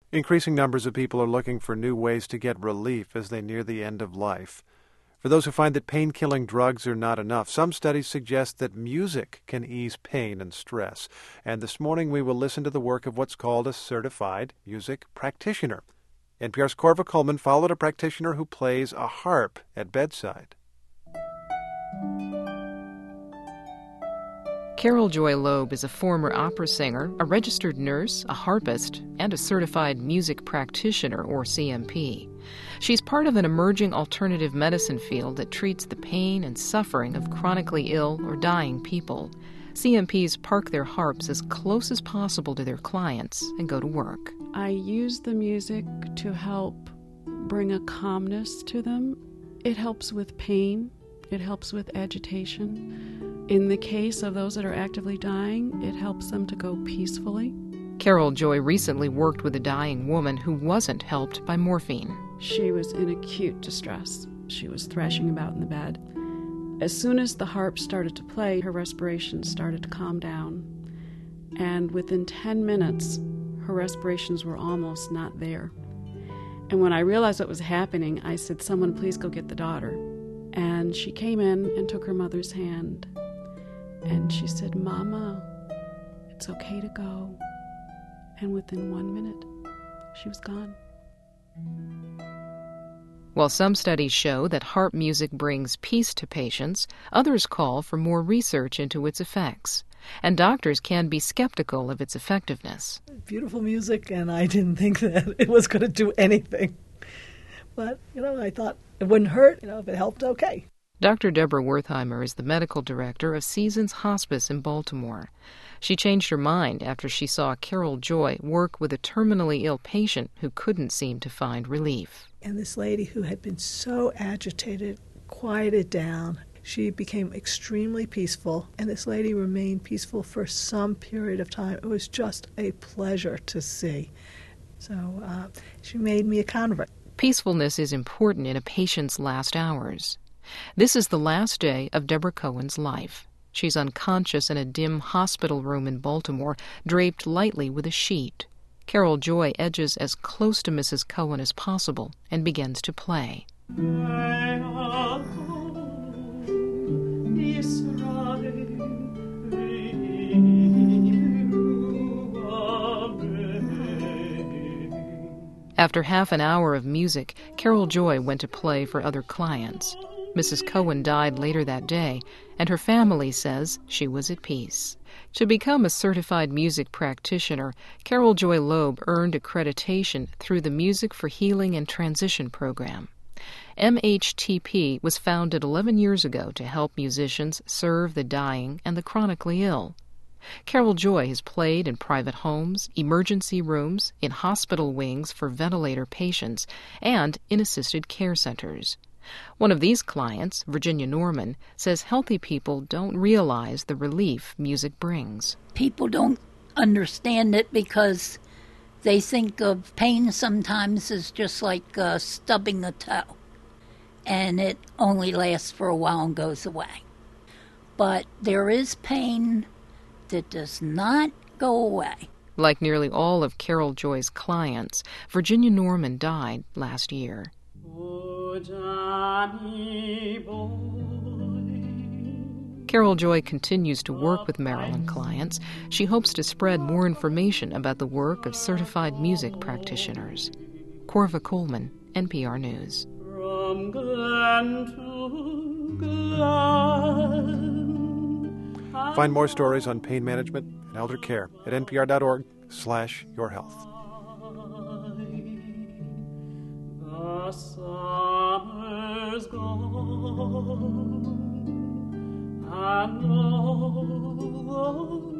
Increasing numbers of people are looking for new ways to get relief as they near the end of life. For those who find that pain-killing drugs are not enough, some studies suggest that music can ease pain and stress. And this morning we will listen to the work of what's called a certified music practitioner. NPR's Corva Coleman followed a practitioner who plays a harp at bedside. Carol Joy Loeb is a former opera singer, a registered nurse, a harpist, and a certified music practitioner, or CMP. She's part of an emerging alternative medicine field that treats the pain and suffering of chronically ill or dying people. CMPs park their harps as close as possible to their clients and go to work. I use the music to help bring a calmness to them. It helps with pain. It helps with agitation. In the case of those that are actively dying, it helps them to go peacefully. Carol Joy recently worked with a dying woman who wasn't helped by morphine. She was in acute distress. She was thrashing about in the bed. As soon as the harp started to play, her respiration started to calm down. And within 10 minutes, her respirations were almost not there. And when I realized what was happening, I said, "Someone please go get the daughter." And she came in and took her mother's hand. And she said, "Mama, it's okay to go." And within 1 minute, she was gone. While some studies show that harp music brings peace to patients, others call for more research into its effects. And doctors can be skeptical of its effectiveness. Beautiful music, and I didn't think that it was going to do anything. But, I thought it wouldn't hurt. If it helped, okay. Dr. Deborah Wertheimer is the medical director of Seasons Hospice in Baltimore. She changed her mind after she saw Carol Joy work with a terminally ill patient who couldn't seem to find relief. And this lady who had been so agitated quieted down. She became extremely peaceful, and this lady remained peaceful for some period of time. It was just a pleasure to see. So she made me a convert. Peacefulness is important in a patient's last hours. This is the last day of Deborah Cohen's life. She's unconscious in a dim hospital room in Baltimore, draped lightly with a sheet. Carol Joy edges as close to Mrs. Cohen as possible and begins to play. After half an hour of music, Carol Joy went to play for other clients. Mrs. Cohen died later that day, and her family says she was at peace. To become a certified music practitioner, Carol Joy Loeb earned accreditation through the Music for Healing and Transition program. MHTP was founded 11 years ago to help musicians serve the dying and the chronically ill. Carol Joy has played in private homes, emergency rooms, in hospital wings for ventilator patients, and in assisted care centers. One of these clients, Virginia Norman, says healthy people don't realize the relief music brings. People don't understand it because they think of pain sometimes as just like stubbing a toe, and it only lasts for a while and goes away. But there is pain that does not go away. Like nearly all of Carol Joy's clients, Virginia Norman died last year. Carol Joy continues to work with Maryland clients. She hopes to spread more information about the work of certified music practitioners. Corva Coleman, NPR News. From Glen to Glen. Find more stories on pain management and elder care at npr.org/yourhealth. The summer's gone, and all